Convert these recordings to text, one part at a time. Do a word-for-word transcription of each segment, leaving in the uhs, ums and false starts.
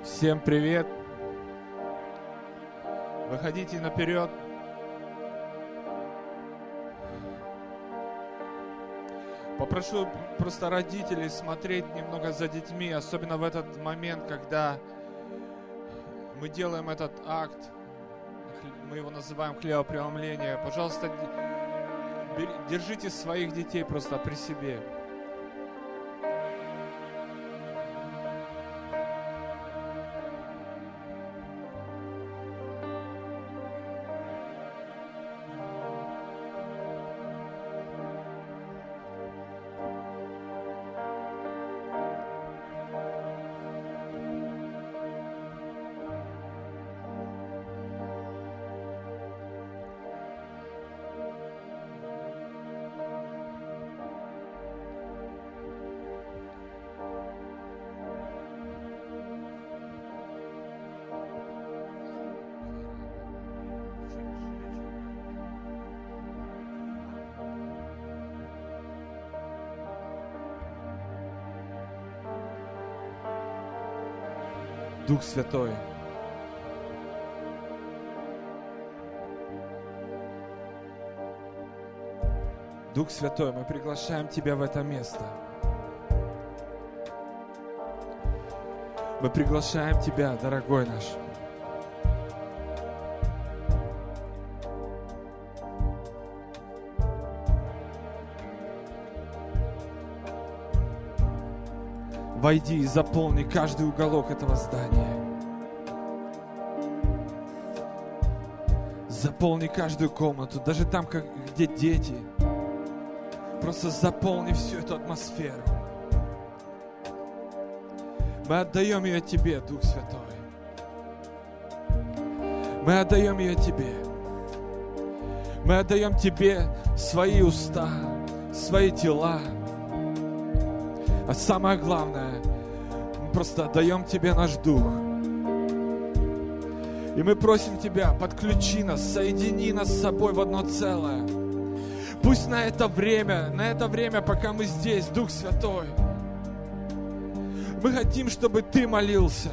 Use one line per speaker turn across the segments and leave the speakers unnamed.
Всем привет! Выходите наперед. Попрошу просто родителей смотреть немного за детьми, особенно в этот момент, когда мы делаем этот акт, мы его называем хлебопреломление. Пожалуйста, держите своих детей просто при себе. Дух Святой, Дух Святой, мы приглашаем Тебя в это место. Мы приглашаем Тебя, дорогой наш. Войди и заполни каждый уголок этого здания. Заполни каждую комнату, даже там, как, где дети. Просто заполни всю эту атмосферу. Мы отдаем ее Тебе, Дух Святой. Мы отдаем ее Тебе. Мы отдаем Тебе свои уста, свои тела. А самое главное, мы просто отдаем Тебе наш дух. И мы просим Тебя, подключи нас, соедини нас с собой в одно целое. Пусть на это время, на это время, пока мы здесь, Дух Святой, мы хотим, чтобы Ты молился.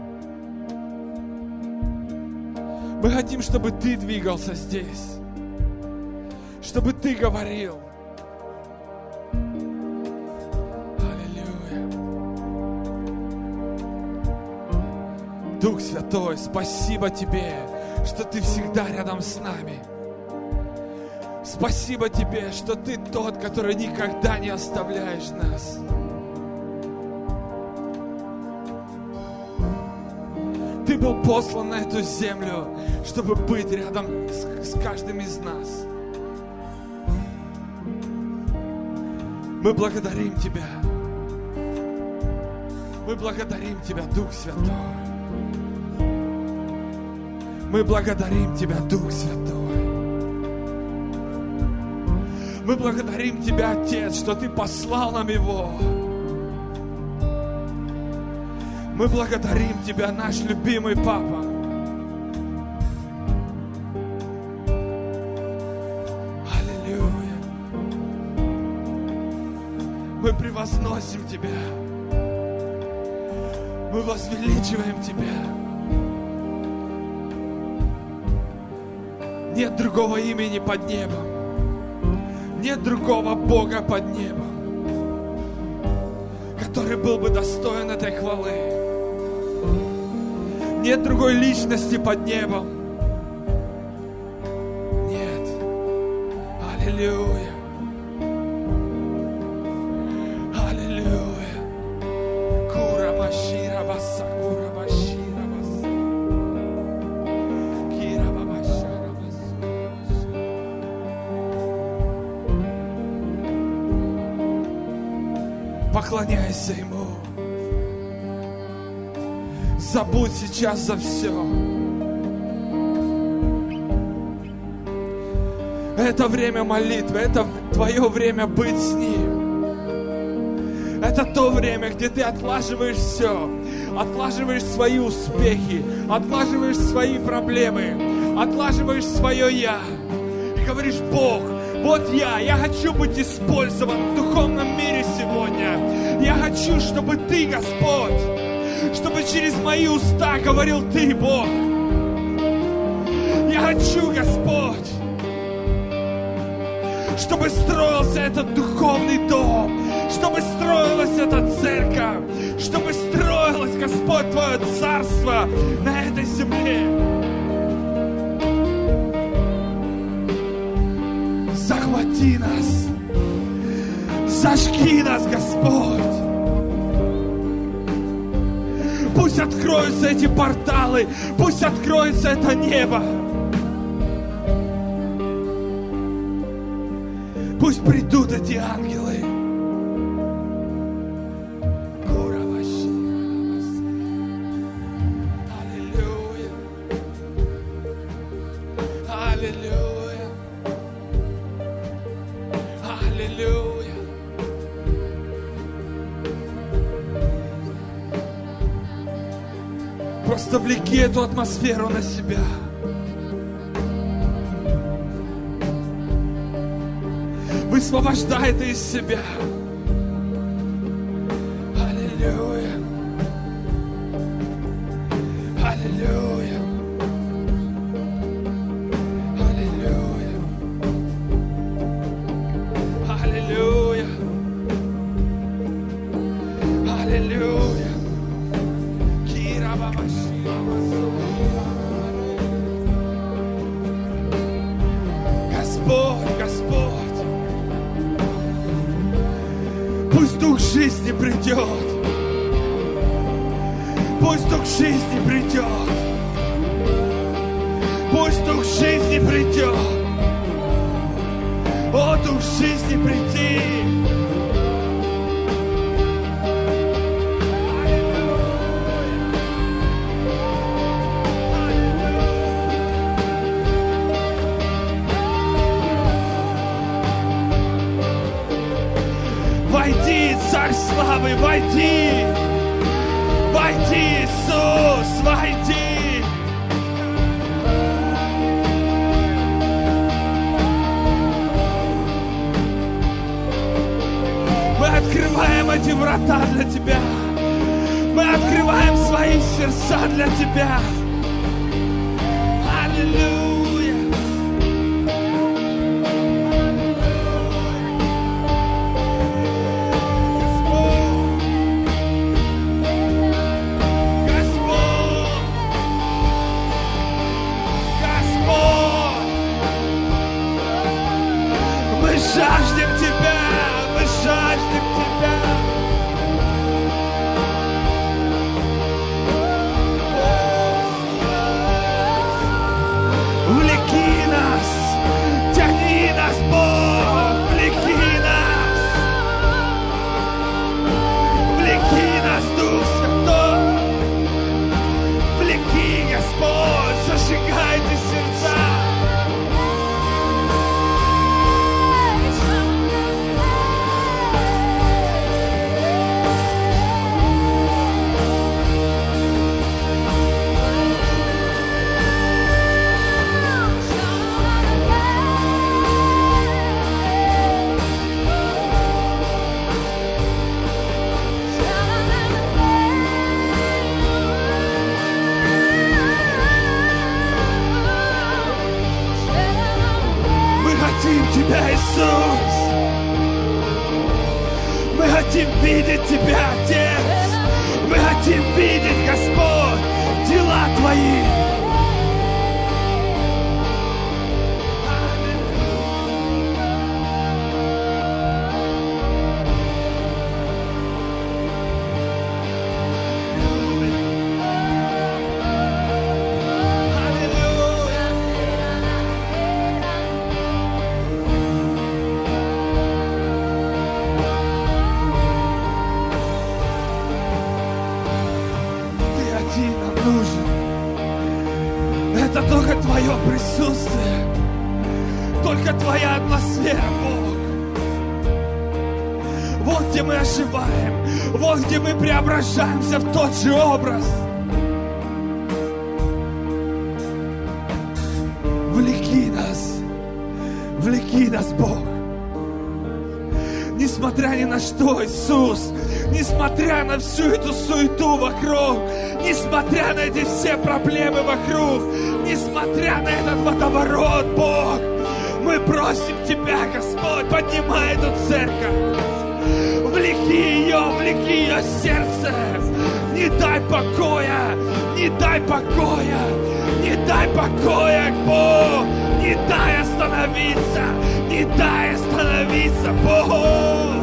Мы хотим, чтобы Ты двигался здесь, чтобы Ты говорил. Дух Святой, спасибо Тебе, что Ты всегда рядом с нами. Спасибо Тебе, что Ты тот, который никогда не оставляешь нас. Ты был послан на эту землю, чтобы быть рядом с, с каждым из нас. Мы благодарим Тебя. Мы благодарим Тебя, Дух Святой. Мы благодарим Тебя, Дух Святой. Мы благодарим Тебя, Отец, что Ты послал нам Его. Мы благодарим Тебя, наш любимый Папа. Аллилуйя. Мы превозносим Тебя. Мы возвеличиваем Тебя. Нет другого имени под небом. Нет другого Бога под небом, который был бы достоин этой хвалы. Нет другой личности под небом. Нет. Аллилуйя. Аллилуйя. Кура Машира Баса, Кура Башира Баса. Кира Бабашара Баса. Поклоняйся Ему. Забудь сейчас за все. Это время молитвы, это твое время быть с Ним. Это то время, где ты отлаживаешь все. Отлаживаешь свои успехи, отлаживаешь свои проблемы, отлаживаешь свое «я». И говоришь: Бог, вот я, я хочу быть использован в духовном мире сегодня. Я хочу, чтобы Ты, Господь, чтобы через мои уста говорил Ты, Бог. Я хочу, Господь, чтобы строился этот духовный дом, чтобы строилась эта церковь, чтобы строилось, Господь, Твое царство на этой земле. Захвати нас, зажги нас, Господь. Пусть откроются эти порталы, пусть откроется это небо. Пусть придут эти ангелы. Аллилуйя. Аллилуйя. Аллилуйя. Просто влеки эту атмосферу на себя. Высвобождай это из себя. Аллилуйя. Аллилуйя. Аллилуйя. Аллилуйя. Аллилуйя. Кира бабашира Господь, Господь. Пусть Дух жизни придет. Пусть Дух жизни придет. Пусть Дух жизни придет. О, Дух жизни, приди. Войди, Царь славы, войди! Войди, Иисус, войди! Мы открываем эти врата для Тебя. Мы открываем свои сердца для Тебя. Аллилуйя! Жаждем Тебя, мы жаждем Тебя. Влеки нас, тяни нас, Бог, влеки нас. Влеки нас, Дух Святой. Влеки, Господь, зажигайте сердца. Тебя, Иисус. Мы хотим видеть Тебя, Отец. Мы хотим видеть, Господь, дела Твои. Это только Твое присутствие, только Твоя атмосфера, Бог. Вот где мы оживаем, вот где мы преображаемся в тот же образ. Влеки нас, влеки нас, Бог. Несмотря ни на что, Иисус, несмотря на всю эту суету вокруг, несмотря на эти все проблемы вокруг, несмотря на этот водоворот, Бог, мы просим Тебя, Господь, поднимай эту церковь, влеки ее, влеки ее сердце, не дай покоя, не дай покоя, не дай покоя, Бог, не дай остановиться, не дай остановиться, Бог.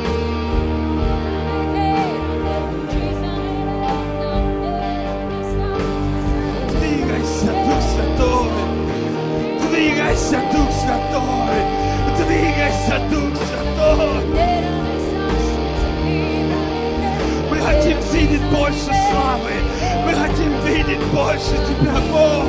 Двигайся, Дух Святой, двигайся, Дух Святой, двигайся, Дух Святой. Мы хотим видеть больше славы, мы хотим видеть больше Тебя, Бог.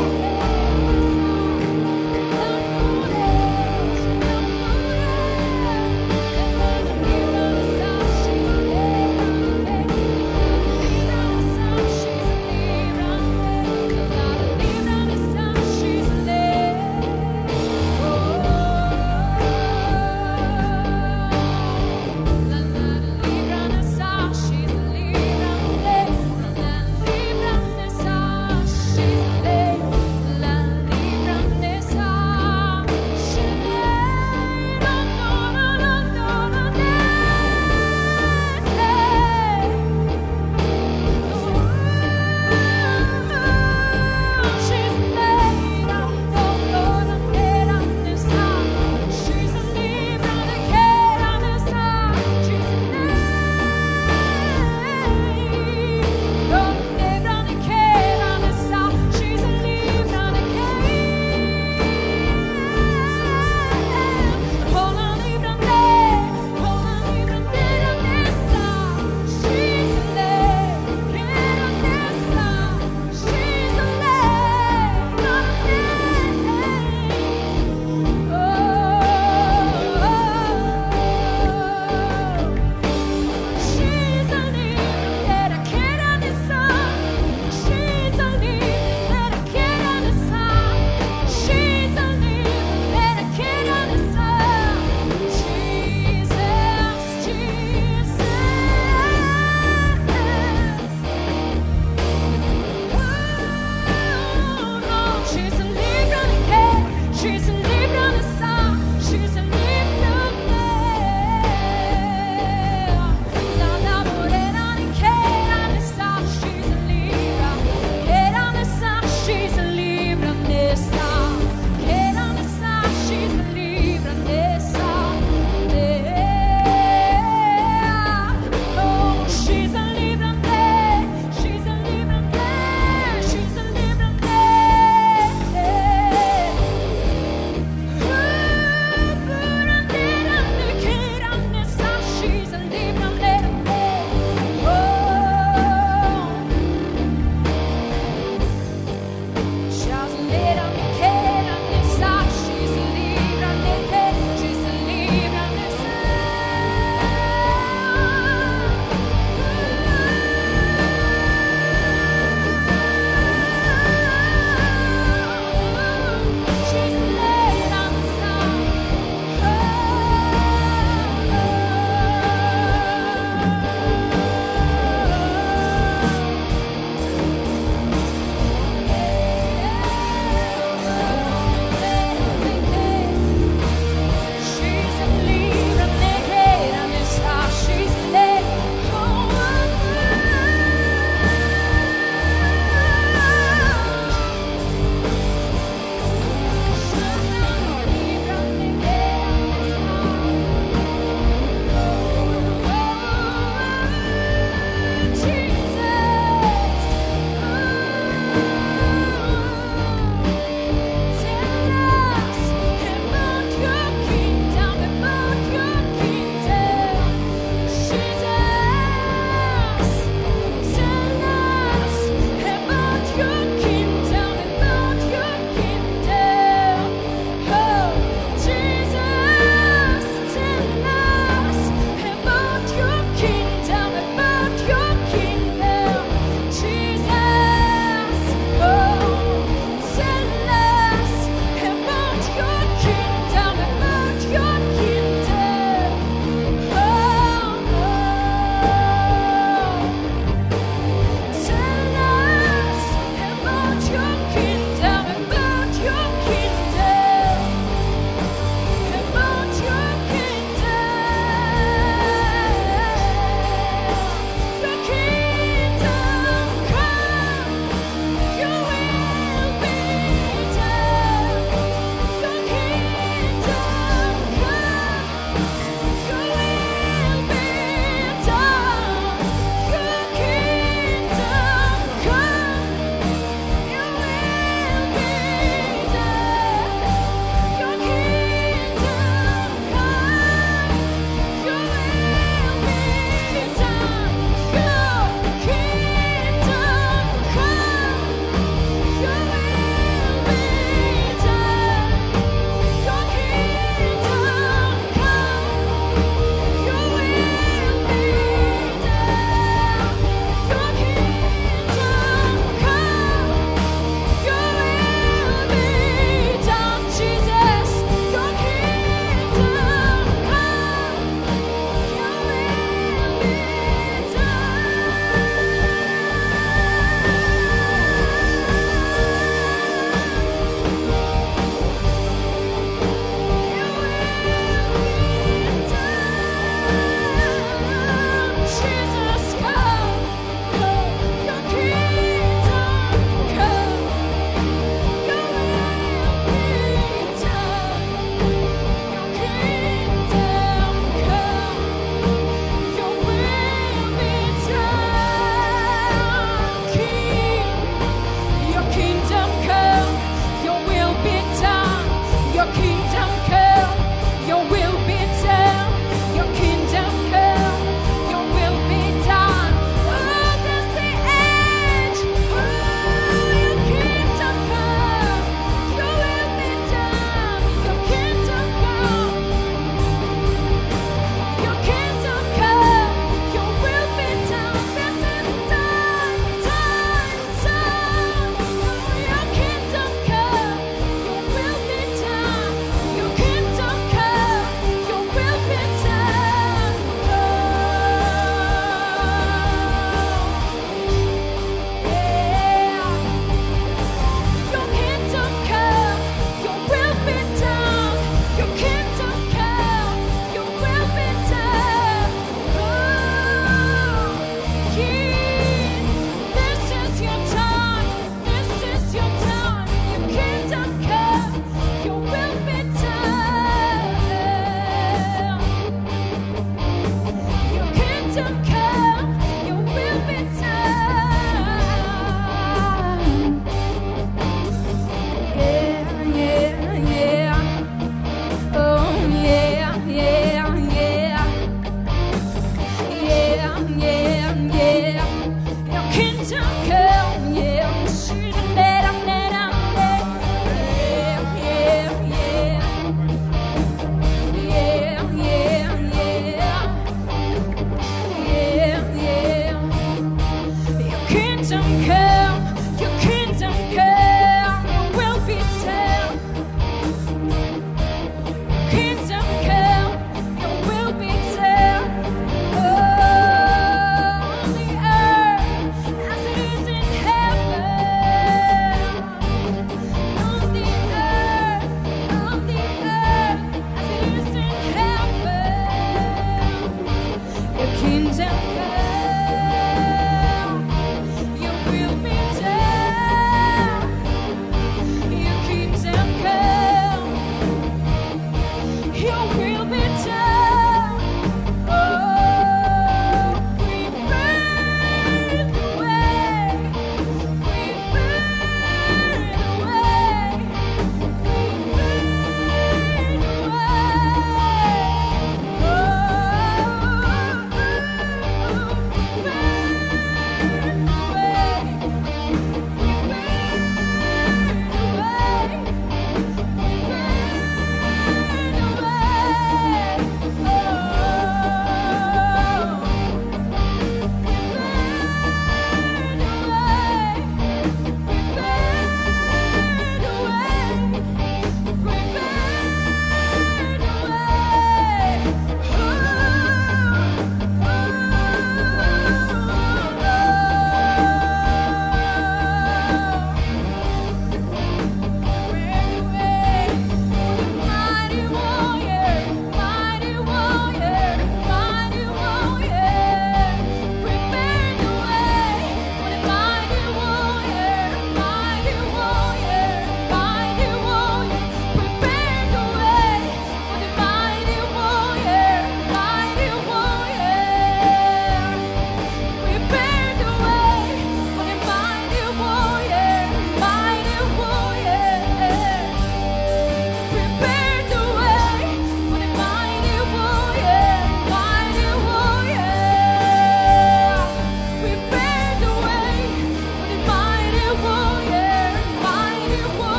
Oh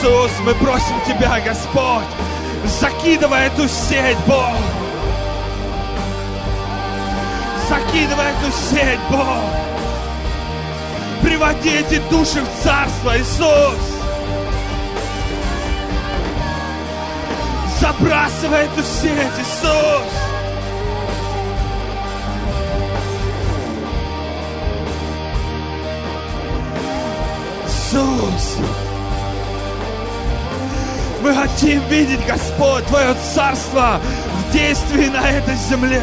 Иисус, мы просим Тебя, Господь, закидывай эту сеть, Бог. Закидывай эту сеть, Бог. Приводи эти души в Царство, Иисус. Забрасывай эту сеть, Иисус. Иисус. Мы хотим видеть, Господь, Твое Царство в действии на этой земле.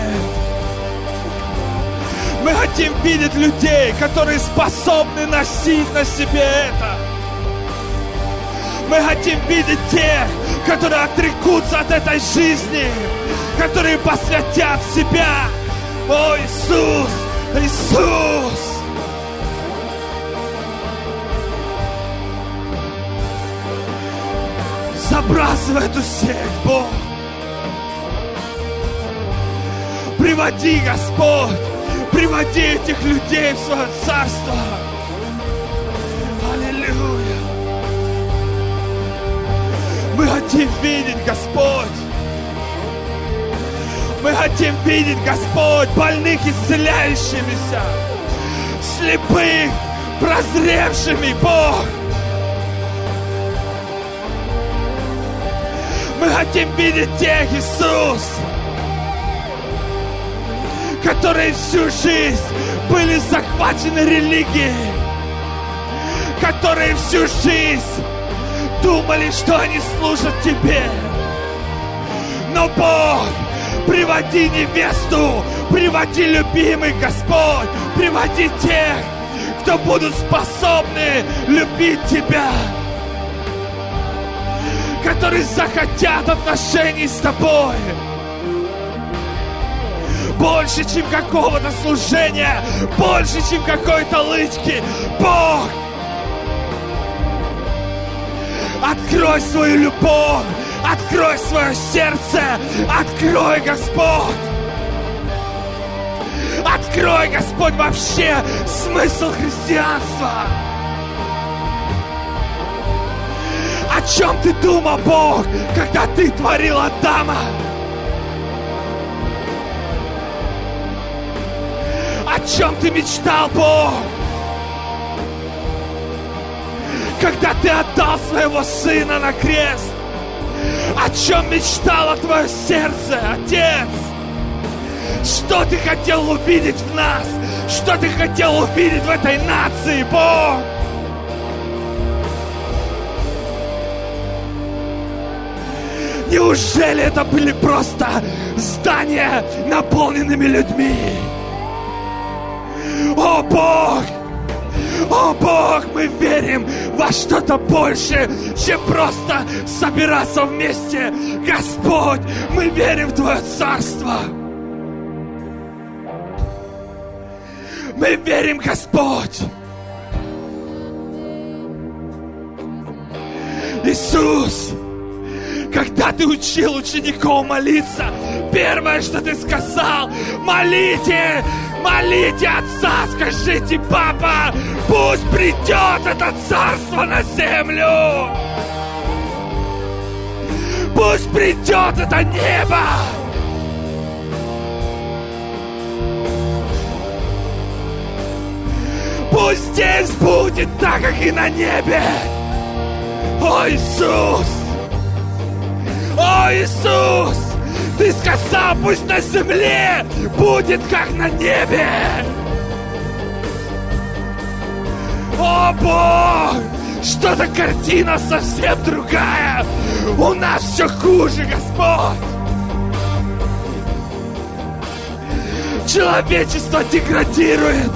Мы хотим видеть людей, которые способны носить на себе это. Мы хотим видеть тех, которые отрекутся от этой жизни, которые посвятят себя. О, Иисус! Иисус! Забрасывай эту сеть, Бог! Приводи, Господь! Приводи этих людей в свое царство! Аллилуйя! Мы хотим видеть, Господь! Мы хотим видеть, Господь, больных исцеляющимися, слепых, прозревшими, Бог! Мы хотим видеть тех, Иисус, которые всю жизнь были захвачены религией, которые всю жизнь думали, что они служат Тебе. Но, Бог, приводи невесту, приводи любимых, Господь, приводи тех, кто будут способны любить Тебя, которые захотят отношений с Тобой. Больше, чем какого-то служения, больше, чем какой-то лычки. Бог, открой свою любовь, открой свое сердце, открой, Господь. Открой, Господь, вообще смысл христианства. О чем ты думал, Бог, когда ты творил Адама? О чем ты мечтал, Бог, когда ты отдал своего сына на крест? О чем мечтало твое сердце, Отец? Что ты хотел увидеть в нас? Что ты хотел увидеть в этой нации, Бог? Неужели это были просто здания, наполненными людьми? О, Бог! О, Бог, мы верим во что-то больше, чем просто собираться вместе. Господь, мы верим в Твое Царство. Мы верим, Господь. Иисус, когда Ты учил учеников молиться, первое, что Ты сказал: молите, молите Отца, скажите: Папа, пусть придет это Царство на землю. Пусть придет это небо. Пусть здесь будет так, как и на небе. О, Иисус! О, Иисус! Ты сказал, пусть на земле будет, как на небе. О, Бог! Что-то картина совсем другая. У нас все хуже, Господь. Человечество деградирует.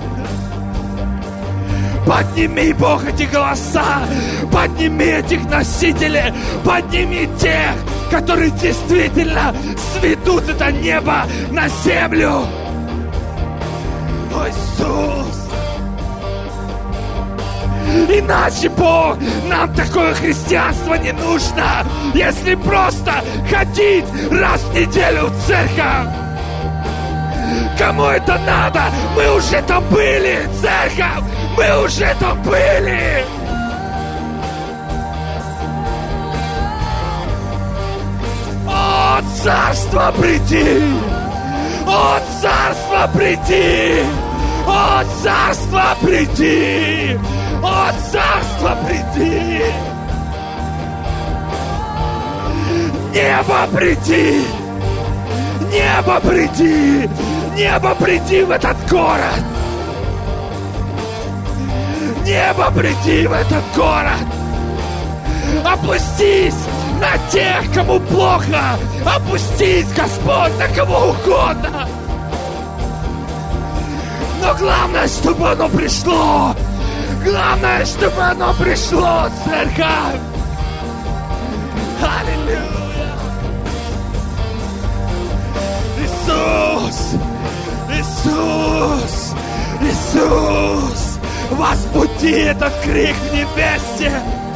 Подними, Бог, эти голоса, подними этих носителей, подними тех, которые действительно сведут это небо на землю. О, Иисус! Иначе, Бог, нам такое христианство не нужно, если просто ходить раз в неделю в церковь. Кому это надо? Мы уже там были, церковь! Мы уже там были! царство приди! О, царство приди! О, царство приди! О, царство приди! Небо приди! Небо приди! Небо приди в этот город! Небо приди в этот город! Опустись на тех, кому плохо! Опустись, Господь, на кого угодно! Но главное, чтобы оно пришло! Главное, чтобы оно пришло, церковь! Аллилуйя! Иисус! Иисус! Иисус! Возбуди этот крик в небесе!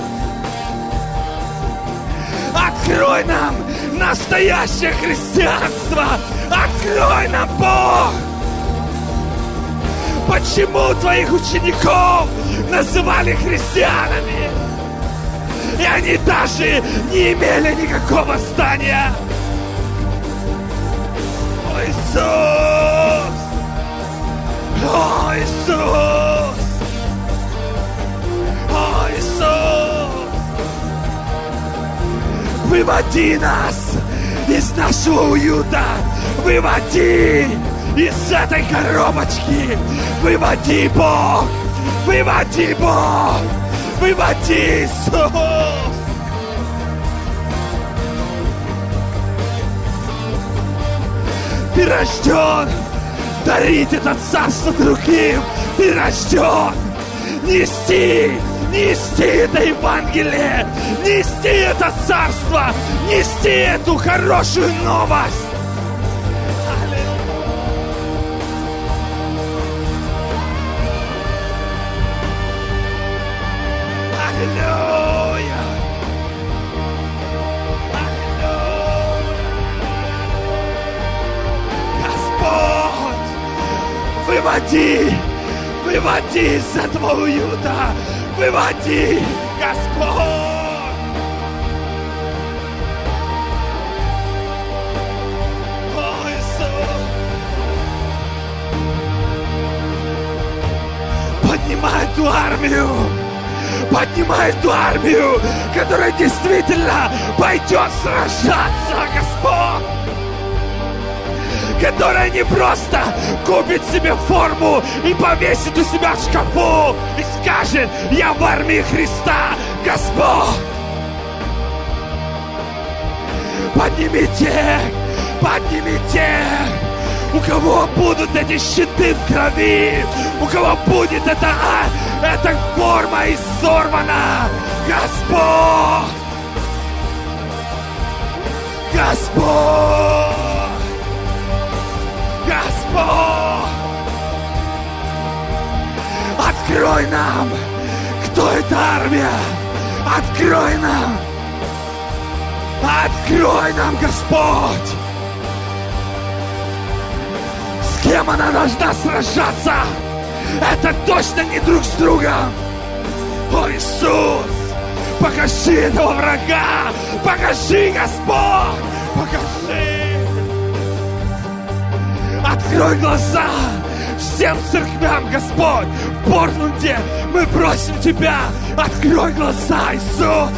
Открой нам настоящее христианство! Открой нам, Бог! Почему твоих учеников называли христианами? И они даже не имели никакого здания. О, Иисус! О, Иисус! О, Иисус! Выводи нас из нашего уюта! Выводи из этой коробочки! Выводи, Бог! Выводи, Бог! Выводи, Иисус! Ты рожден дарить это царство другим! Ты рожден нести, нести это Евангелие! Нести это царство! Нести эту хорошую новость! Аллилуйя! Господь, выводи, выводи из этого уюта, выводи, Господь! О, Иисус! Поднимай эту армию! Поднимай эту армию, которая действительно пойдет сражаться, Господь! Которая не просто купит себе форму и повесит у себя в шкафу и скажет: я в армии Христа, Господь! Подними тех, подними тех, у кого будут эти щиты в крови, у кого будет эта, эта форма изорвана, Господь! Господь! Господь! Открой нам, кто эта армия! Открой нам! Открой нам, Господь! С кем она должна сражаться? Это точно не друг с другом! О, Иисус! Покажи этого врага! Покажи, Господь! Покажи! Открой глаза всем церквям, Господь! В Портленде мы просим Тебя! Открой глаза, Иисус!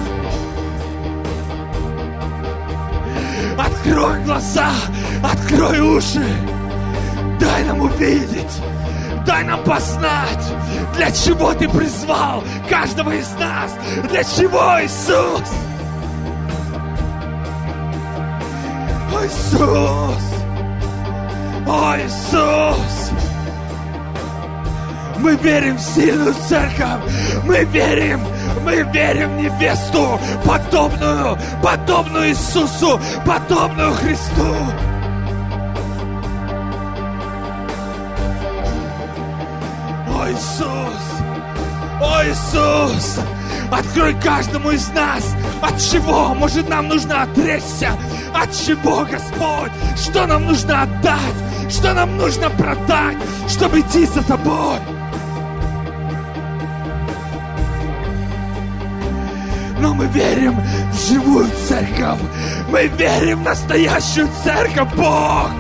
Открой глаза! Открой уши! Дай нам увидеть! Дай нам познать, для чего Ты призвал каждого из нас! Для чего, Иисус? О, Иисус! О, Иисус! Мы верим в сильную церковь! Мы верим! Мы верим в невесту, подобную, подобную Иисусу, подобную Христу! О, Иисус! О, Иисус! Открой каждому из нас, от чего, может, нам нужно отречься, от чего, Господь, что нам нужно отдать, что нам нужно продать, чтобы идти за Тобой. Но мы верим в живую церковь. Мы верим в настоящую церковь, Бог.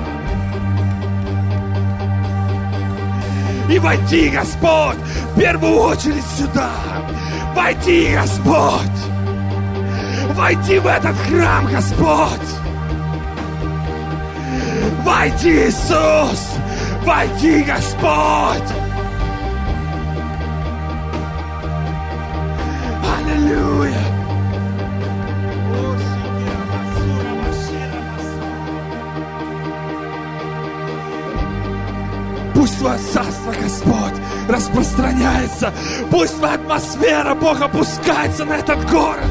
И войди, Господь, в первую очередь сюда. Войди, Господь. Войди в этот храм, Господь. Войди, Иисус. Войди, Господь. Аллилуйя. Пусть Твое царство, Господь, распространяется. Пусть Твоя атмосфера, Бог, опускается на этот город.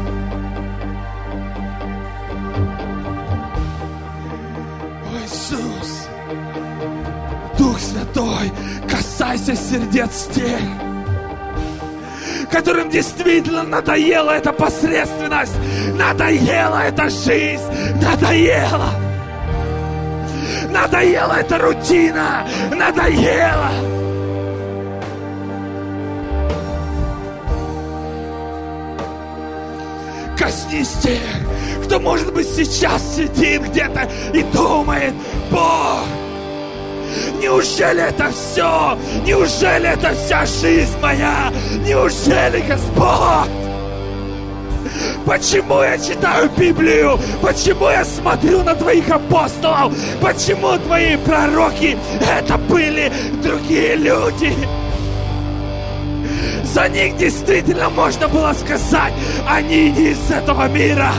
О, Иисус, Дух Святой, касайся сердец тех, которым действительно надоела эта посредственность, надоела эта жизнь, надоела. Надоела эта рутина, надоела. Коснись тех, кто, может быть, сейчас сидит где-то и думает: Бог, неужели это все? Неужели это вся жизнь моя? Неужели, Господь? Почему я читаю Библию? Почему я смотрю на Твоих апостолов? Почему Твои пророки это были другие люди? За них действительно можно было сказать: они не из этого мира.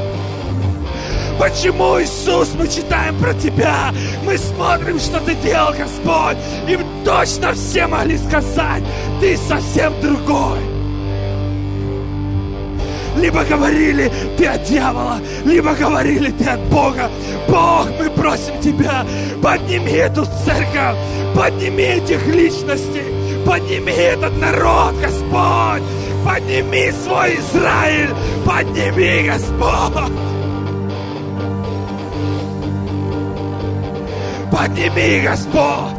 Почему, Иисус, мы читаем про Тебя, мы смотрим, что Ты делал, Господь, и точно все могли сказать: Ты совсем другой. Либо говорили: Ты от дьявола, либо говорили: Ты от Бога. Бог, мы просим Тебя, подними эту церковь, подними этих личностей, подними этот народ, Господь, подними свой Израиль, подними, Господь. Подними, Господь,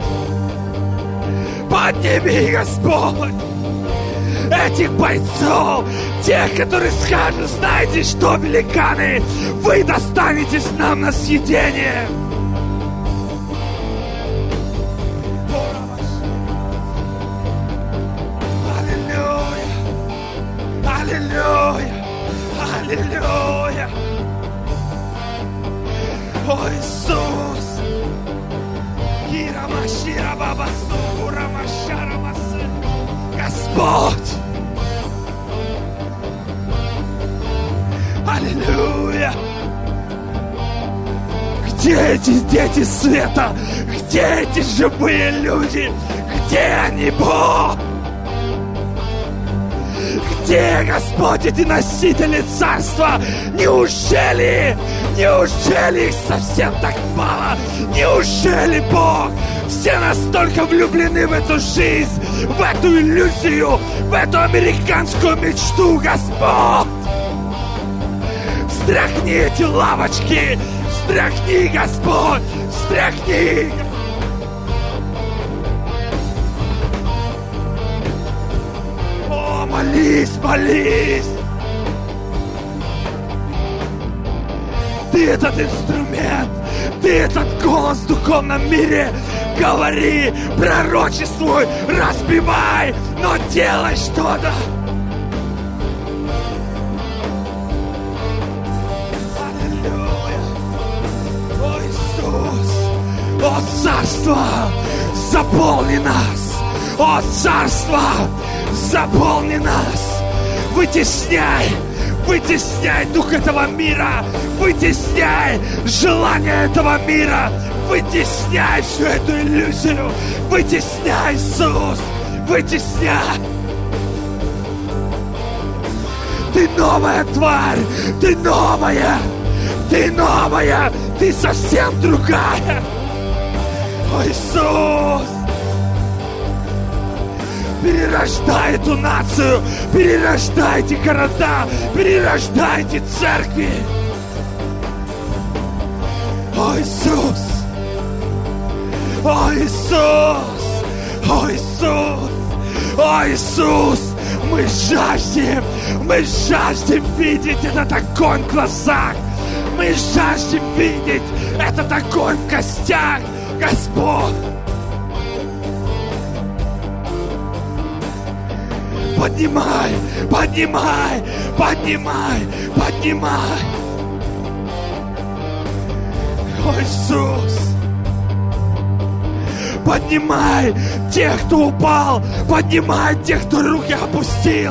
подними, Господь, этих бойцов, тех, которые скажут: знаете что, великаны, вы достанетесь нам на съедение. Аллилуйя, аллилуйя, аллилуйя. О, Иисус, Господь, аллилуйя. Где эти дети света? Где эти живые люди? Где они, Бог? Где, Господь, эти носители царства? Неужели, неужели их совсем так мало? Неужели, Бог, все настолько влюблены в эту жизнь, в эту иллюзию, в эту американскую мечту, Господь? Встряхни эти лавочки, встряхни, Господь, встряхни. О, молись, молись. Ты этот инструмент, ты этот голос в духовном мире. Говори, пророчествуй, разбивай, но делай что-то. Аллилуйя. О, Иисус, о, царство, заполни нас. О, царство, заполни нас. Вытесняй, вытесняй дух этого мира, вытесняй желание этого мира, вытесняй всю эту иллюзию, вытесняй, Иисус, вытесняй. Ты новая тварь, ты новая, ты новая, ты совсем другая. О, Иисус, перерождай эту нацию, перерождайте города, перерождайте церкви. О, Иисус, о, Иисус, о, Иисус, О, Иисус, мы жаждем, мы жаждем видеть этот огонь в глазах. Мы жаждем видеть этот огонь в костях, Господь. Поднимай, поднимай, поднимай, поднимай. О, Иисус, поднимай тех, кто упал, поднимай тех, кто руки опустил.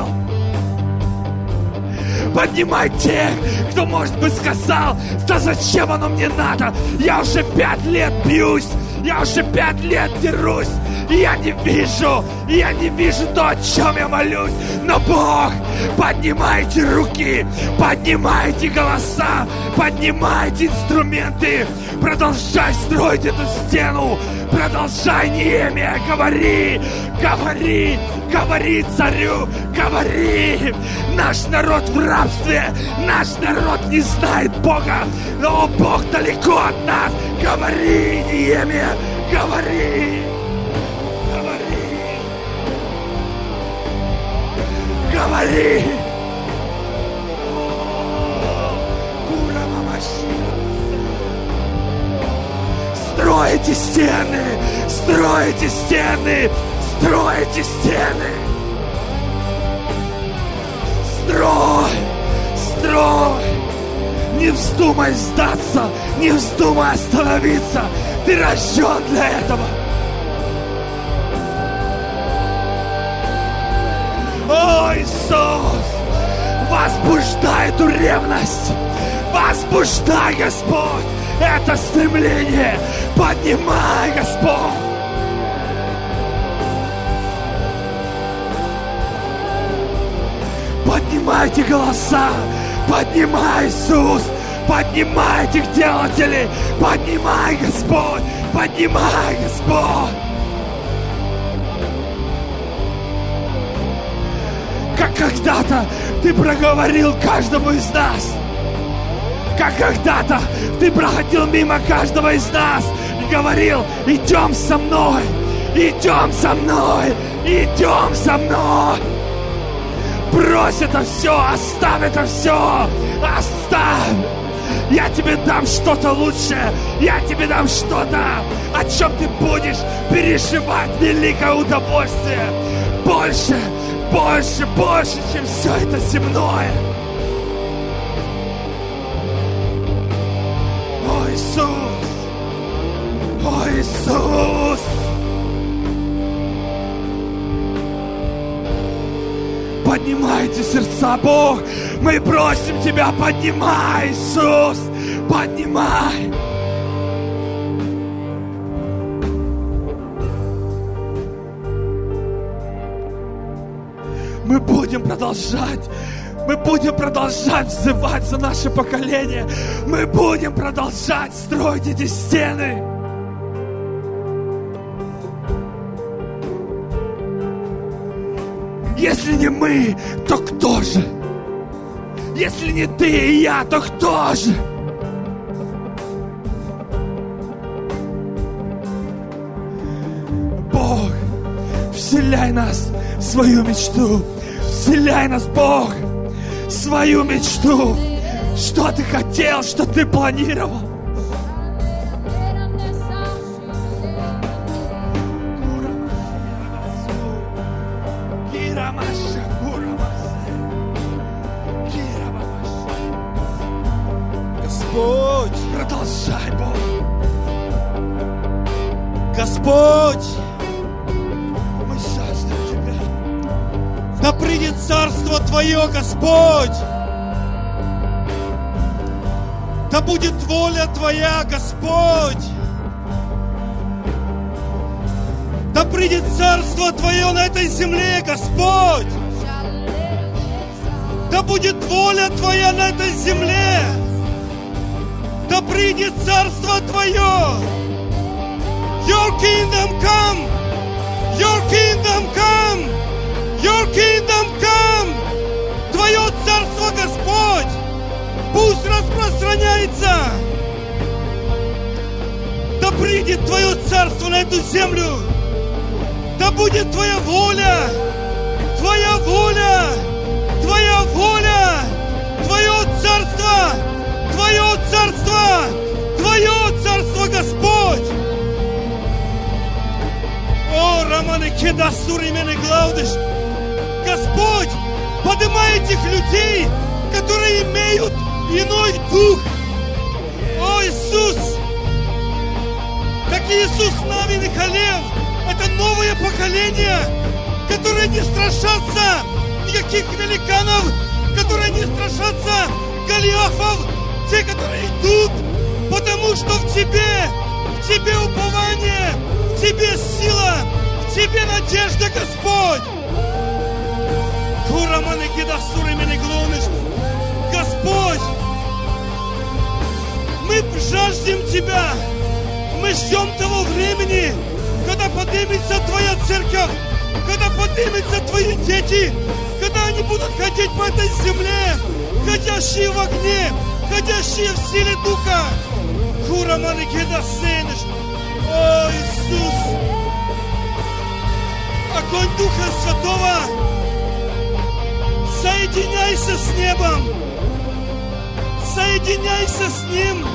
Поднимай тех, кто, может быть, сказал, да зачем оно мне надо? Я уже пять лет бьюсь, я уже пять лет дерусь, и я не вижу, и я не вижу то, о чем я молюсь. Но Бог, поднимайте руки, поднимайте голоса, поднимайте инструменты, продолжай строить эту стену, продолжай, Неемия, говори, говори, говори царю, говори. Наш народ в рабстве, наш народ не знает Бога, но Бог далеко от нас. Говори, Неемия, говори, говори, говори. Стройте стены, стройте стены, стройте стены. Строй, строй. Не вздумай сдаться, не вздумай остановиться. Ты рожден для этого. О, Иисус, возбуждай эту ревность, возбуждай, Господь, это стремление. Поднимай, Господь. Поднимайте голоса, поднимай, Иисус, поднимай этих делателей, поднимай, Господь, поднимай, Господь. Как когда-то Ты проговорил каждому из нас, как когда-то Ты проходил мимо каждого из нас и говорил: идем со мной, идем со мной, идем со мной. Брось это все, оставь это все, оставь. Я тебе дам что-то лучшее, я тебе дам что-то, о чем ты будешь переживать великое удовольствие. Больше, больше, больше, чем все это земное. О, Иисус! О, Иисус! Поднимайте сердца, Бог! Мы просим Тебя, поднимай, Иисус! Поднимай! Мы будем продолжать, мы будем продолжать взывать за наше поколение, мы будем продолжать строить эти стены. Если не мы, то кто же? Если не ты и я, то кто же? Бог, вселяй нас в свою мечту. Вселяй нас, Бог, в свою мечту. Что ты хотел, что ты планировал. Господь, продолжай, Бог.
Господь,
Мы жаждем Тебя.
да придет царство Твое, Господь. Да будет воля Твоя, Господь. Да придет царство Твое на этой земле, Господь. Да будет воля Твоя на этой земле. Да придет царство Твое. Your kingdom come. Your kingdom come. Your kingdom come. Твое царство, Господь, пусть распространяется. Да придет Твое царство на эту землю. Да будет Твоя воля, Твоя воля, Твоя воля, Твое царство, Твое царство, Твое царство, Господь. О, Романы Кедасури мене глаудыш. Господь, поднимай этих людей, которые имеют иной дух. О, Иисус, как Иисус Навин и Халев, это новое поколение, которые не страшатся никаких великанов, которые не страшатся Голиафов, те, которые идут, потому что в Тебе, в Тебе упование, в Тебе сила, в Тебе надежда, Господь. Господь, мы жаждем Тебя, мы ждем того времени, когда поднимется Твоя церковь, когда поднимутся Твои дети, когда они будут ходить по этой земле, ходящие в огне, ходящие в силе Духа. О, Иисус, огонь Духа Святого, соединяйся с небом, соединяйся с Ним.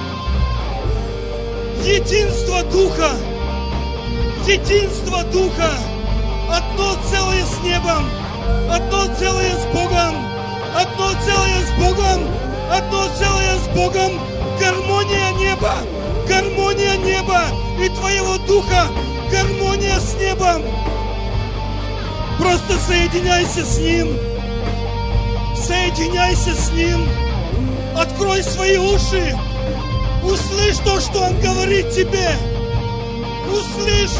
Единство Духа, единство Духа, одно целое с небом, одно целое с Богом, одно целое с Богом, одно целое с Богом, гармония неба, гармония неба и Твоего Духа, гармония с небом. Просто соединяйся с Ним, соединяйся с Ним, открой свои уши, услышь то, что Он говорит тебе, услышь.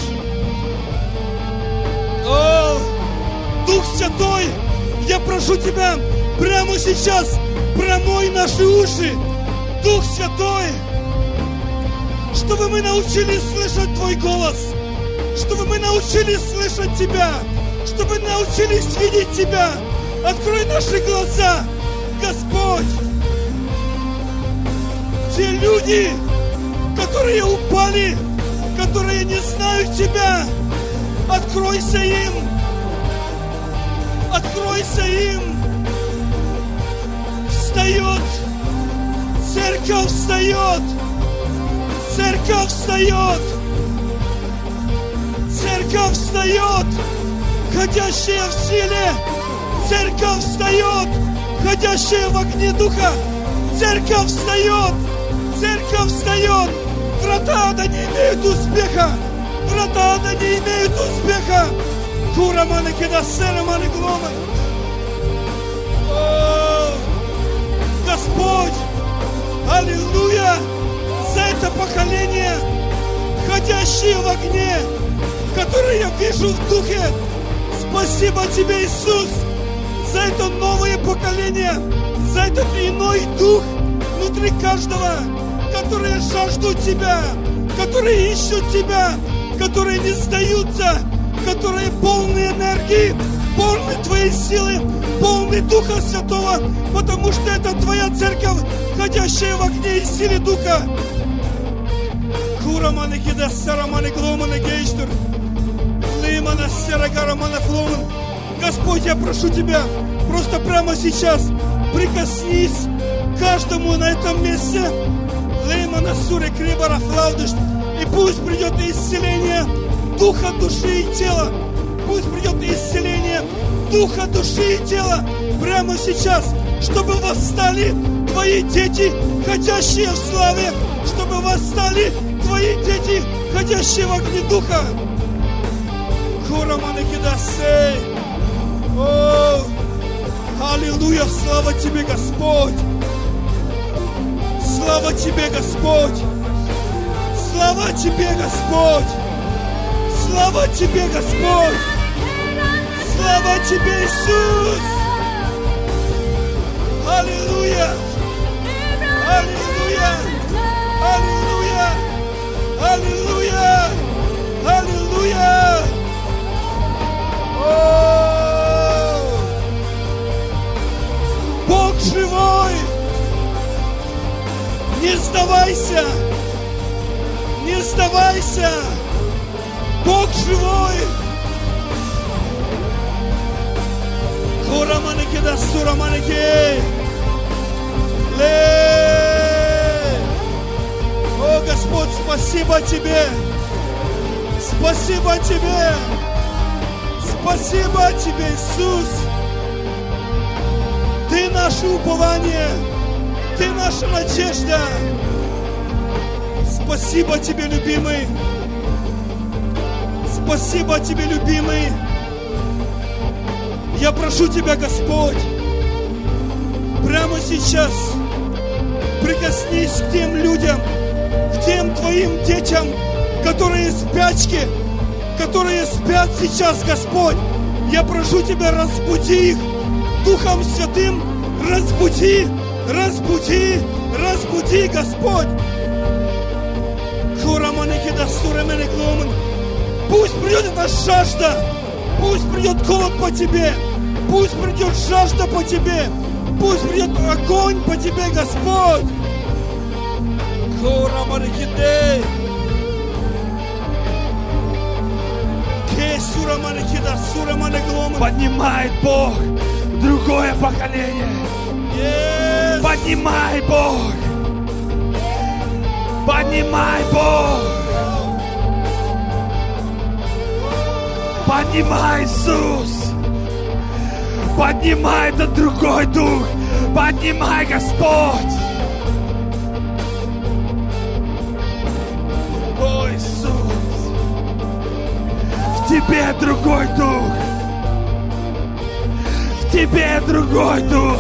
О, Дух Святой, я прошу Тебя прямо сейчас, промой наши уши, Дух Святой, чтобы мы научились слышать Твой голос, чтобы мы научились слышать Тебя, чтобы научились видеть Тебя. Открой наши глаза, Господь. Те люди, которые упали, которые не знают Тебя, откройся им, откройся им. Встает, церковь встает, церковь встает, церковь встает, ходящая в силе, церковь встает, ходящая в огне Духа, церковь встает, церковь встает. Врата ада не имеют успеха, врата ада не имеют успеха. Кураманы кедасера маны гломы. Господь, аллилуйя, за это поколение, ходящее в огне, которое я вижу в Духе. Спасибо Тебе, Иисус, за это новое поколение, за этот иной дух внутри каждого, которые жаждут Тебя, которые ищут Тебя, которые не сдаются, которые полны энергии, полны Твоей силы, полны Духа Святого, потому что это Твоя церковь, ходящая в огне и силе Духа. Господь, я прошу Тебя, просто прямо сейчас прикоснись к каждому на этом месте. И пусть придет исцеление духа, души и тела. Пусть придет исцеление духа, души и тела прямо сейчас, чтобы восстали Твои дети, ходящие в славе, чтобы восстали Твои дети, ходящие в огне Духа. О, аллилуйя, слава Тебе, Господь! Слава Тебе, Господь! Слава Тебе, Господь! Слава Тебе, Господь! Слава Тебе, Иисус! Аллилуйя! Аллилуйя! Аллилуйя! Аллилуйя! Аллилуйя! О! Бог живой! Не сдавайся! Не сдавайся! Бог живой! Раманекида Сураманеки. О, Господь, спасибо Тебе. Спасибо Тебе. Спасибо Тебе, Иисус. Ты наше упование. Ты наша надежда. Спасибо Тебе, любимый. Спасибо Тебе, любимый. Я прошу Тебя, Господь, прямо сейчас прикоснись к тем людям, к тем Твоим детям, которые в спячке, которые спят сейчас, Господь. Я прошу Тебя, разбуди их Духом Святым, разбуди, разбуди, разбуди, Господь. Пусть придет эта жажда, пусть придет голод по Тебе, пусть придет жажда по Тебе, пусть придет огонь по Тебе, Господь.
Поднимает Бог другое поколение.
Yes.
Поднимай, Бог. Поднимай, Бог. Поднимай, Иисус. Поднимай этот другой дух. Поднимай, Господь. О, Иисус. В Тебе другой дух. В Тебе другой дух.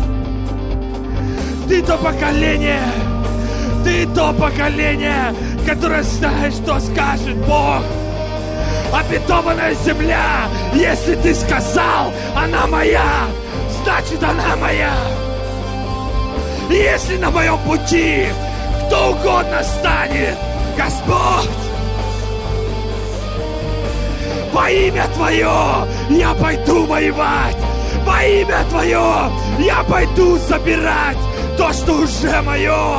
Ты то поколение. Ты то поколение, которое знает, что скажет Бог. Обетованная земля, если Ты сказал, она моя, значит, она моя. И если на моем пути кто угодно станет, Господь, во имя Твое я пойду воевать. Во имя Твое я пойду собирать то, что уже мое.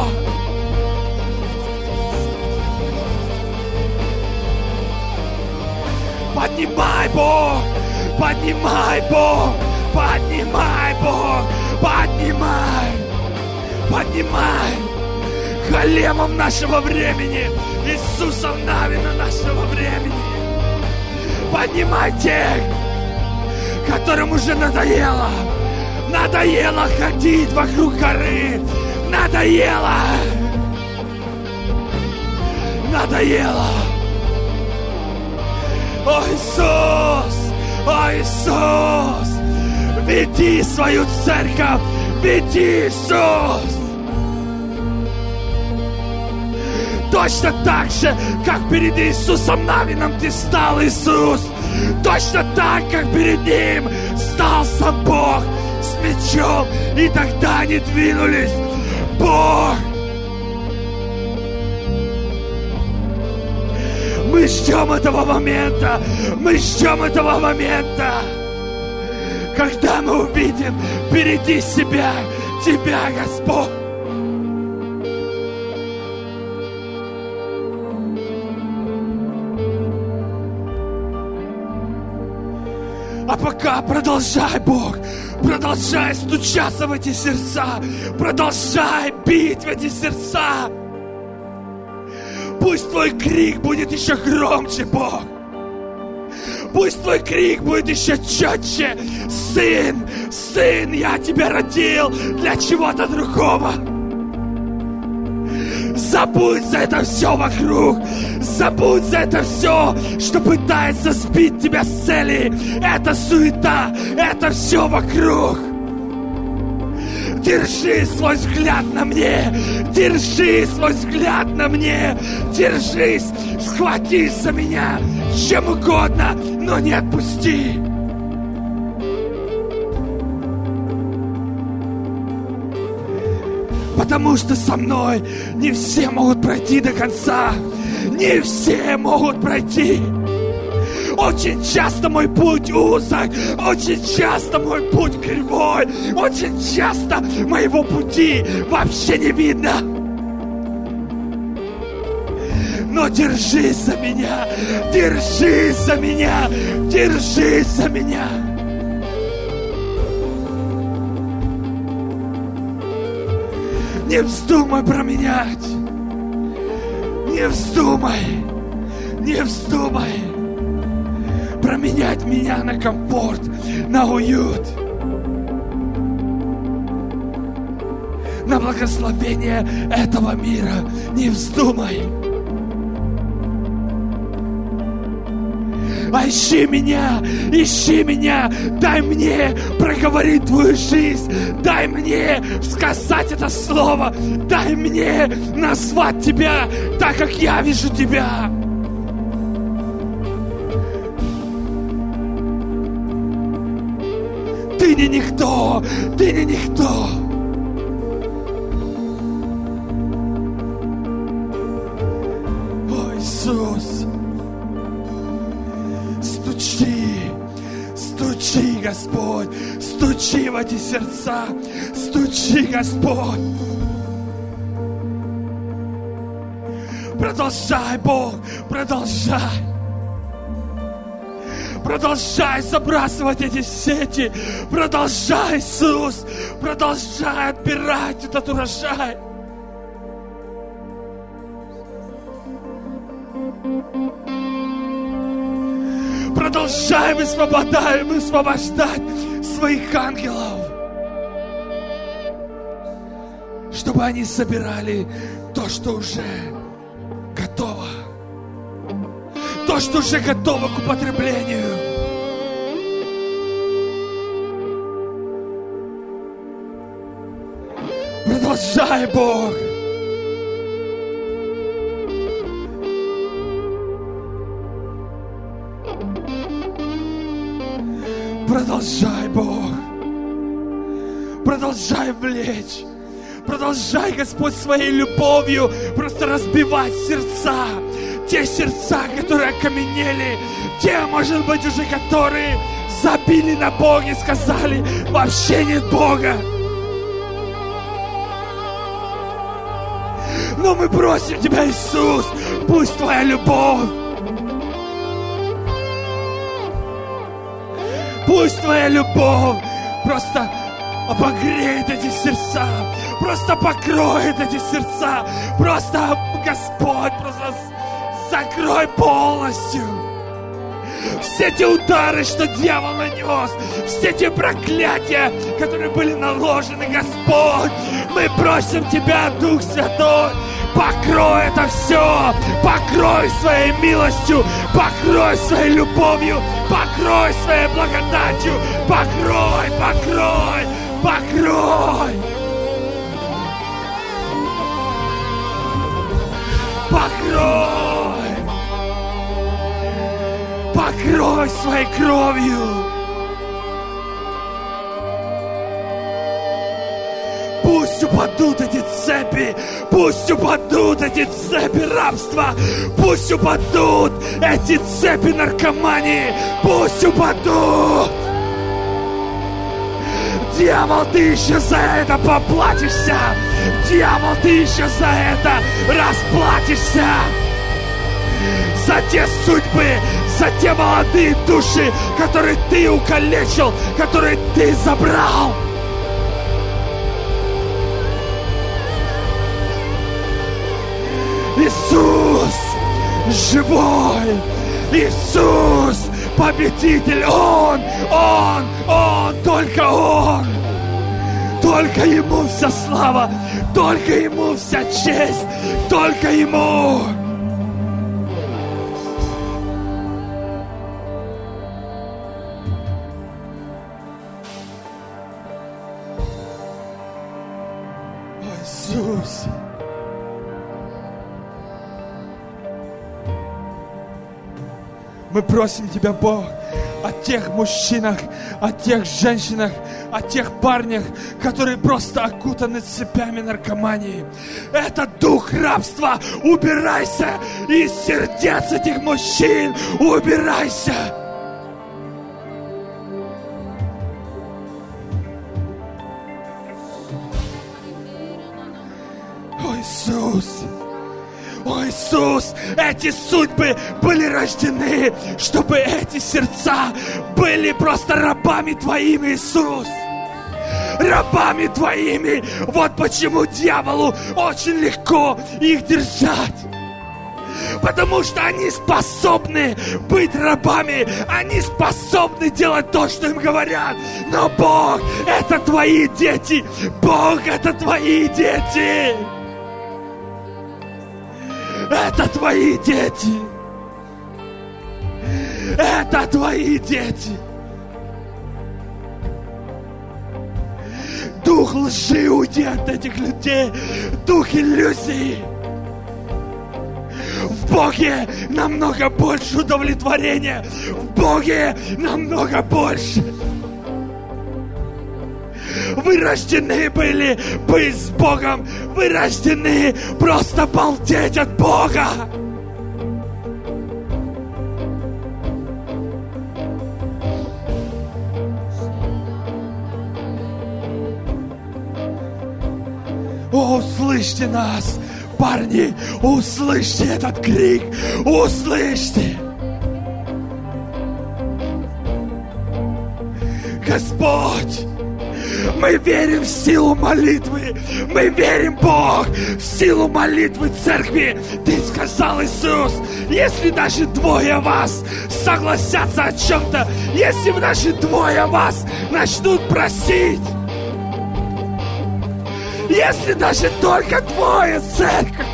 Поднимай, Бог! Поднимай, Бог! Поднимай, Бог! Поднимай! Поднимай! Халемом нашего времени! Иисусом Навина нашего времени! Поднимай тех, которым уже надоело! Надоело ходить вокруг горы! Надоело! Надоело! О, Иисус! О, Иисус! Веди свою церковь! Веди, Иисус! Точно так же, как перед Иисусом Навином Ты стал, Иисус! Точно так, как перед Ним стал сам Бог с мечом, и тогда они двинулись. Бог! Мы ждем этого момента, мы ждем этого момента, когда мы увидим впереди себя, Тебя, Господь. А пока продолжай, Бог, продолжай стучаться в эти сердца, продолжай бить в эти сердца. Пусть Твой крик будет еще громче, Бог. Пусть Твой крик будет еще четче. Сын, сын, я Тебя родил для чего-то другого. Забудь за это все вокруг. Забудь за это все, что пытается сбить тебя с цели. Это суета, это все вокруг. Держи свой взгляд на мне. Держи свой взгляд на мне. Держись, схватись за меня. Чем угодно, но не отпусти. Потому что со мной не все могут пройти до конца. Не все могут пройти. Очень часто мой путь узок, очень часто мой путь кривой, очень часто моего пути вообще не видно. Но держись за меня, держись за меня, держись за меня. Не вздумай променять. Не вздумай. Не вздумай променять меня на комфорт, на уют, на благословение этого мира. Не вздумай. А ищи меня, ищи меня, дай мне проговорить твою жизнь, дай мне сказать это слово, дай мне назвать тебя так, как я вижу тебя. Ты не никто, ты не никто. О, Иисус. Стучи, стучи, Господь, стучи в эти сердца, стучи, Господь. Продолжай, Бог, продолжай. Продолжай забрасывать эти сети, продолжай, Иисус, продолжай отбирать этот урожай. Продолжай высвобождать, высвобождать своих ангелов, чтобы они собирали то, что уже готово. То, что уже готово к употреблению. Продолжай, Бог. Продолжай, Бог. Продолжай влечь. Продолжай, Господь, своей любовью просто разбивать сердца. Те сердца, которые окаменели. Те, может быть, уже которые забили на Бога и сказали: вообще нет Бога. Но мы просим Тебя, Иисус, пусть Твоя любовь, пусть Твоя любовь просто обогреет эти сердца, просто покроет эти сердца, просто, Господь, просто закрой полностью все те удары, что дьявол нанес, все те проклятия, которые были наложены, Господь. Мы просим Тебя, Дух Святой, покрой это все, покрой своей милостью, покрой своей любовью, покрой своей благодатью, покрой, покрой, покрой. Покрой! Покрой своей кровью! Пусть упадут эти цепи! Пусть упадут эти цепи рабства! Пусть упадут эти цепи наркомании! Пусть упадут! Дьявол, ты еще за это поплатишься! Дьявол, ты еще за это расплатишься! За те судьбы, за те молодые души, которые ты укалечил, которые ты забрал! Иисус живой! Иисус победитель! Он! Он! Он! Только Он! Только Ему вся слава! Только Ему вся честь! Только Ему! О, Иисус! Мы просим Тебя, Бог, о тех мужчинах, о тех женщинах, о тех парнях, которые просто окутаны цепями наркомании. Это дух рабства. Убирайся из сердец этих мужчин. Убирайся. О, Иисус! О, Иисус, эти судьбы были рождены, чтобы эти сердца были просто рабами Твоими, Иисус. рабами Твоими. Вот почему дьяволу очень легко их держать. Потому что они способны быть рабами, они способны делать то, что им говорят. Но Бог — это Твои дети, Бог — это Твои дети. Это Твои дети. Это Твои дети. Дух лжи, уйди от этих людей. Дух иллюзий. В Боге намного больше удовлетворения. В Боге намного больше. Вы рождены были быть с Богом. Вы рождены просто балдеть от Бога. О, услышьте нас, парни, услышьте этот крик, услышьте. Господь, мы верим в силу молитвы, мы верим, Бог, в силу молитвы церкви. Ты сказал, Иисус, если даже двое вас согласятся о чем-то, если даже двое вас начнут просить, если даже только двое, церковь,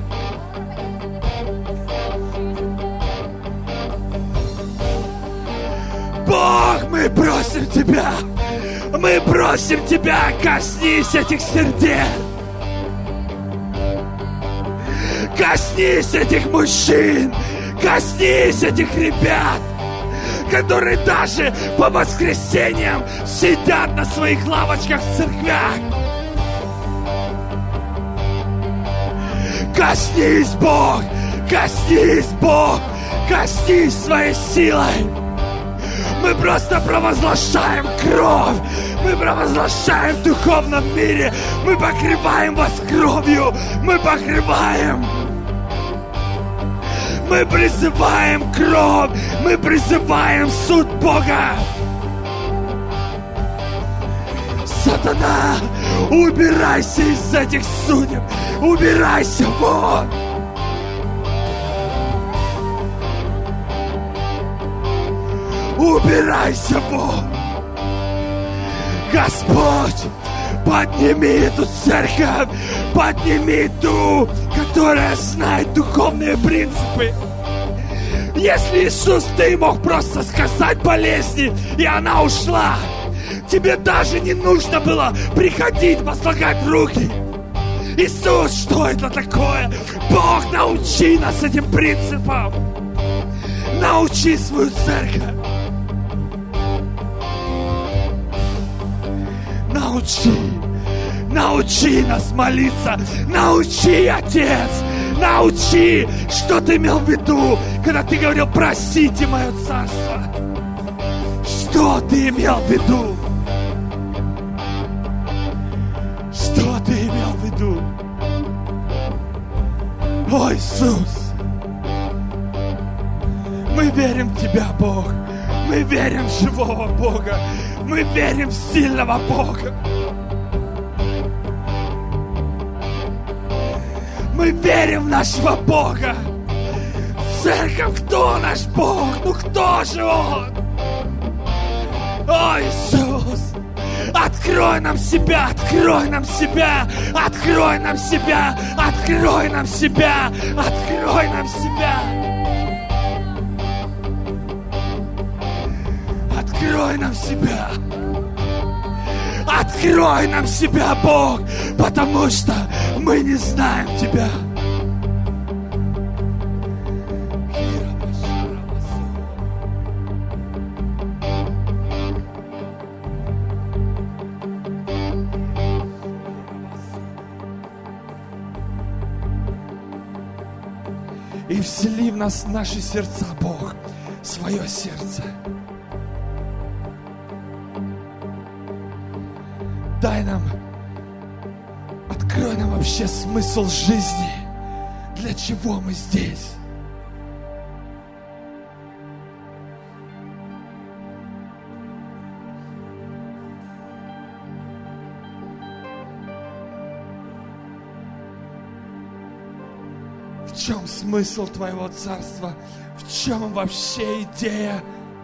Бог, мы просим Тебя, мы просим Тебя, коснись этих сердец, коснись этих мужчин, коснись этих ребят, которые даже по воскресеньям сидят на своих лавочках в церквях. Коснись, Бог, коснись, Бог, коснись своей силой. Мы просто провозглашаем кровь, мы провозглашаем в духовном мире, мы покрываем вас кровью, мы покрываем. Мы призываем кровь, мы призываем суд Бога. Сатана, убирайся из этих судеб, убирайся вон. Убирайся вон. Господь, подними эту церковь, подними ту, которая знает духовные принципы. Если, Иисус, Ты мог просто сказать болезни, и она ушла, Тебе даже не нужно было приходить, возлагать руки. Иисус, что это такое? Бог, научи нас этим принципам. Научи свою церковь. Научи. Научи нас молиться. Научи, Отец. Научи, что Ты имел в виду, когда Ты говорил: просите мое царство. Что Ты имел в виду? Что Ты имел в виду? О, Иисус! Мы верим в Тебя, Бог. Мы верим в живого Бога. Мы верим в сильного Бога. Мы верим в нашего Бога. Церковь, кто наш Бог? Ну кто же Он? О, Иисус! Открой нам себя, открой нам себя, открой нам себя, открой нам себя, открой нам себя. Открой нам себя. Открой нам себя, Бог, потому что мы не знаем Тебя. И всели в нас наши сердца, Бог, свое сердце. Дай нам, открой нам вообще смысл жизни. Для чего мы здесь? В чем смысл Твоего Царства? В чем вообще идея?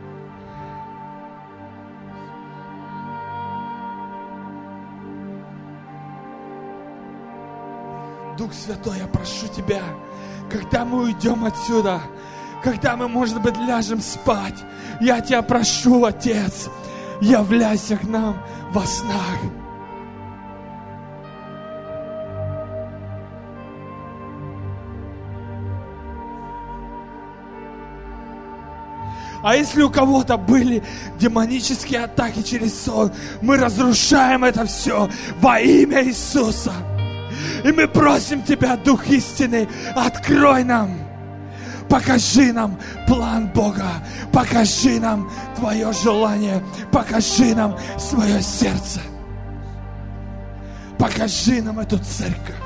Дух Святой, я прошу Тебя, когда мы уйдем отсюда, когда мы, может быть, ляжем спать, я Тебя прошу, Отец, являйся к нам во снах. А если у кого-то были демонические атаки через сон, мы разрушаем это все во имя Иисуса. И мы просим Тебя, Дух истины, открой нам, покажи нам план Бога, покажи нам Твое желание, покажи нам свое сердце, покажи нам эту церковь.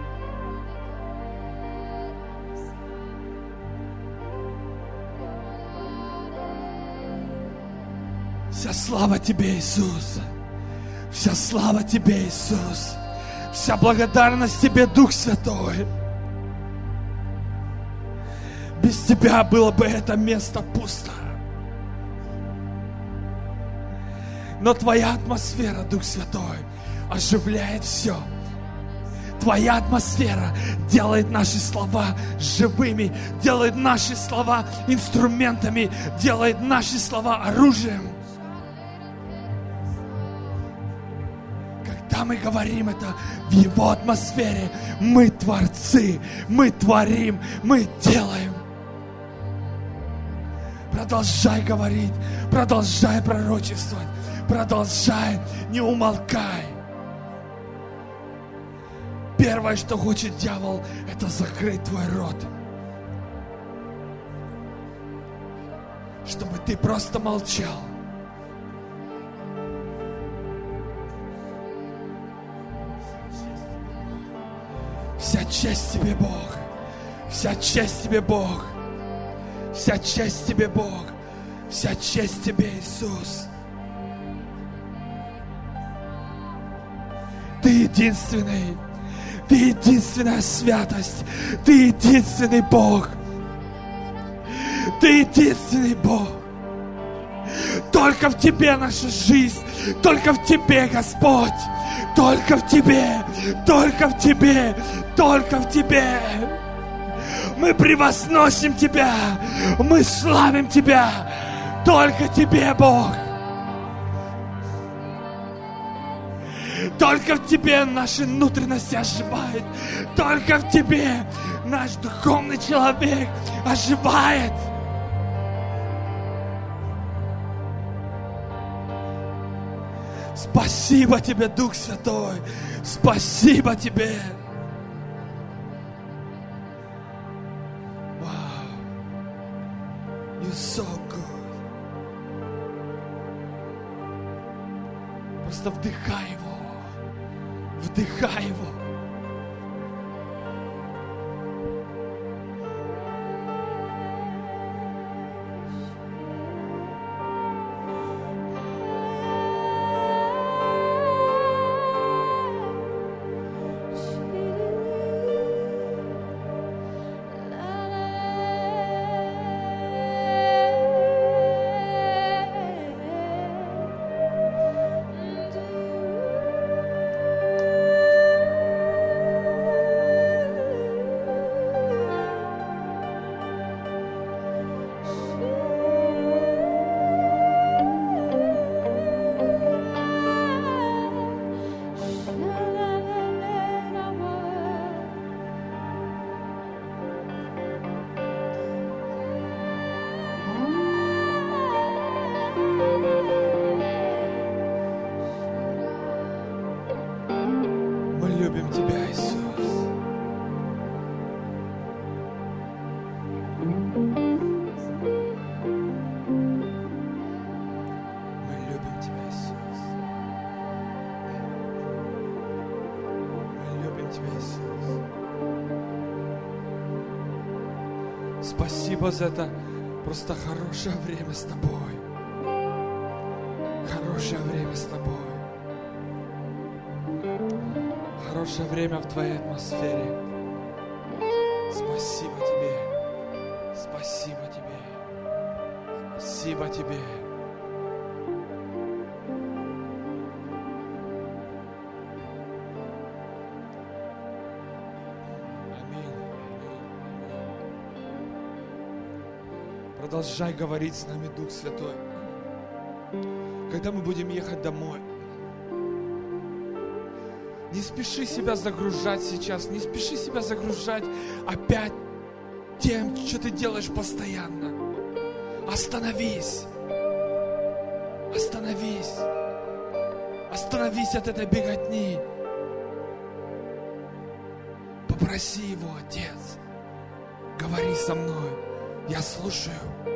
Вся слава Тебе, Иисус, вся слава Тебе, Иисус. Вся благодарность Тебе, Дух Святой. Без Тебя было бы это место пусто. Но Твоя атмосфера, Дух Святой, оживляет все. Твоя атмосфера делает наши слова живыми, делает наши слова инструментами, делает наши слова оружием. Когда мы говорим это в Его атмосфере, мы творцы, мы творим, мы делаем. Продолжай говорить, продолжай пророчествовать, продолжай, не умолкай. Первое, что хочет дьявол, это закрыть твой рот, чтобы ты просто молчал. Вся честь Тебе, Бог. Вся честь Тебе, Бог. Вся честь Тебе, Бог. Вся честь Тебе, Иисус. Ты единственный. Ты единственная святость. Ты единственный Бог. Ты единственный Бог. Только в Тебе наша жизнь. Только в Тебе, Господь. Только в Тебе. Только в Тебе. Только в Тебе. Мы превозносим Тебя. Мы славим Тебя. Только Тебе, Бог. Только в Тебе наши внутренности оживают. Только в Тебе наш духовный человек оживает. Спасибо Тебе, Дух Святой. Спасибо Тебе. Wow. You're so good. Просто вдыхай Его. Вдыхай Его. Спасибо за это просто хорошее время с Тобой. Хорошее время с Тобой. Хорошее время в Твоей атмосфере. Спасибо. Спасибо Тебе. Продолжай говорить с нами, Дух Святой. Когда мы будем ехать домой, не спеши себя загружать сейчас, не спеши себя загружать опять тем, что ты делаешь постоянно. Остановись. Остановись. Остановись от этой беготни. Попроси Его, Отец, говори со мной. Я слушаю.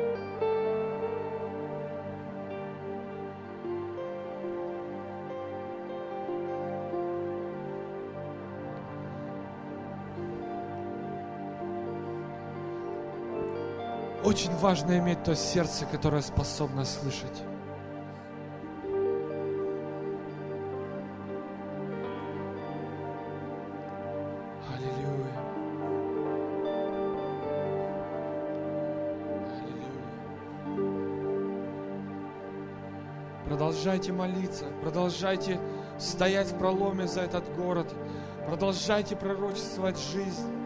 Очень важно иметь то сердце, которое способно слышать. Продолжайте молиться, продолжайте стоять в проломе за этот город, продолжайте пророчествовать жизнь.